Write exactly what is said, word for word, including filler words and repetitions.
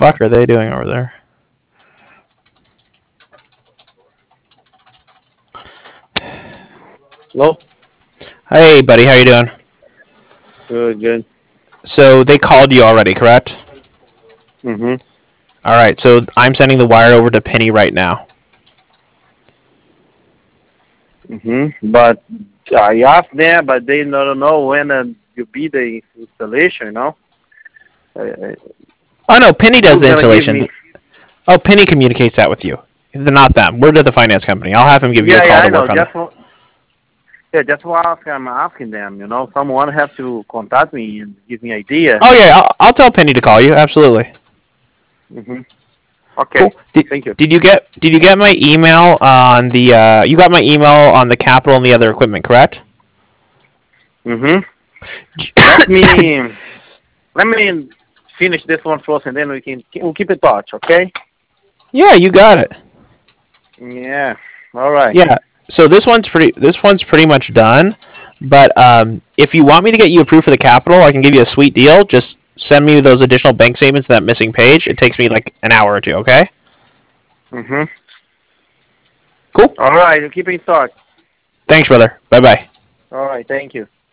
fuck are they doing over there? Hello? Hey, buddy, how you doing? Good, good. So they called you already, correct? Mm-hmm. All right, so I'm sending the wire over to Penny right now. Mm-hmm. But I asked them, but they don't know when uh, you be the installation, you know? Uh, Oh no, Penny does who's the gonna give installation. me... Oh, Penny communicates that with you. They're not them. We're to the finance company. I'll have him give you a Yeah, call yeah, to I know. work on it. Just for, yeah, just what I'm asking them, you know? Someone has to contact me and give me idea. Oh yeah, I'll, I'll tell Penny to call you. Absolutely. Mm-hmm. Okay, Cool. Did, thank you. did you get Did you get my email on the? Uh, you got my email on the capital and the other equipment, correct? Mm-hmm. Let me... Let me finish this one first, and then we can we'll keep in touch, okay? Yeah, you got it. Yeah. All right. Yeah. So this one's pretty. This one's pretty much done. But um, if you want me to get you approved for the capital, I can give you a sweet deal. Just send me those additional bank statements to that missing page. It takes me like an hour or two. Okay. Mm-hmm. Cool. All right. We'll keep in touch. Thanks, brother. Bye bye. All right. Thank you.